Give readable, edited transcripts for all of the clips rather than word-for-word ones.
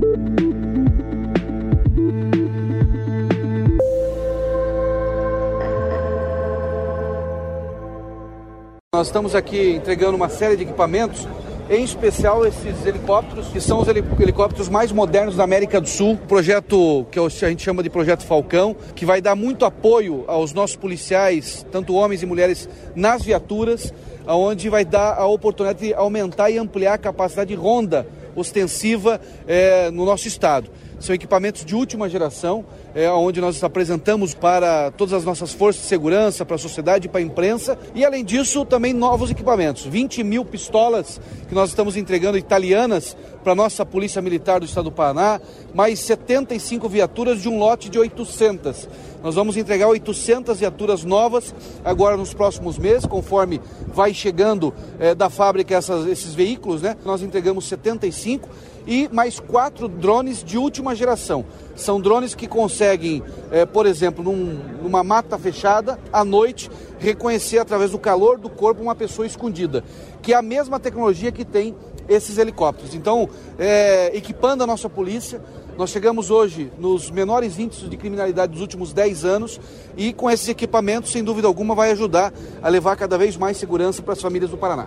Nós estamos aqui entregando uma série de equipamentos, em especial esses helicópteros, que são os helicópteros mais modernos da América do Sul. Projeto que a gente chama de Projeto Falcão, que vai dar muito apoio aos nossos policiais, tanto homens e mulheres, nas viaturas, onde vai dar a oportunidade de aumentar e ampliar a capacidade de ronda ostensiva no nosso estado. São equipamentos de última geração, onde nós apresentamos para todas as nossas forças de segurança, para a sociedade e para a imprensa. E, além disso, também novos equipamentos. 20 mil pistolas que nós estamos entregando italianas para a nossa Polícia Militar do Estado do Paraná, mais 75 viaturas de um lote de 800. Nós vamos entregar 800 viaturas novas agora nos próximos meses, conforme vai chegando da fábrica esses veículos, né? Nós entregamos 75 e mais 4 drones de última geração. São drones que conseguem, por exemplo, numa mata fechada, à noite, reconhecer através do calor do corpo uma pessoa escondida, que é a mesma tecnologia que tem esses helicópteros. Então, equipando a nossa polícia, nós chegamos hoje nos menores índices de criminalidade dos últimos 10 anos e com esses equipamentos, sem dúvida alguma, vai ajudar a levar cada vez mais segurança para as famílias do Paraná.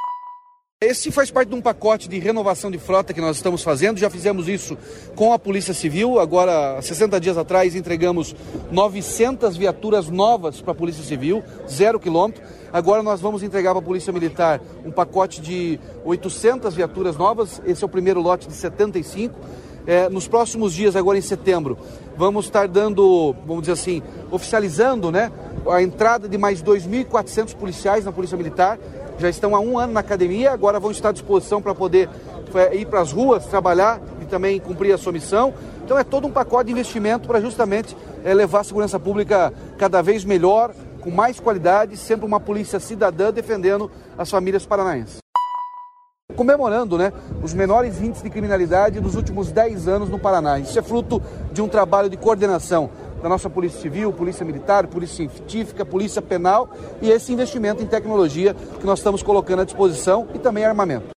Esse faz parte de um pacote de renovação de frota que nós estamos fazendo. Já fizemos isso com a Polícia Civil. Agora, 60 dias atrás, entregamos 900 viaturas novas para a Polícia Civil, 0 quilômetro. Agora nós vamos entregar para a Polícia Militar um pacote de 800 viaturas novas. Esse é o primeiro lote de 75. Nos próximos dias, agora em setembro, vamos estar dando, vamos dizer assim, oficializando, né, a entrada de mais 2.400 policiais na Polícia Militar. Já estão há 1 ano na academia, agora vão estar à disposição para poder ir para as ruas, trabalhar e também cumprir a sua missão. Então é todo um pacote de investimento para justamente levar a segurança pública cada vez melhor, com mais qualidade, sempre uma polícia cidadã defendendo as famílias paranaenses. Comemorando, né, os menores índices de criminalidade dos últimos 10 anos no Paraná. Isso é fruto de um trabalho de coordenação da nossa Polícia Civil, Polícia Militar, Polícia Científica, Polícia Penal e esse investimento em tecnologia que nós estamos colocando à disposição e também armamento.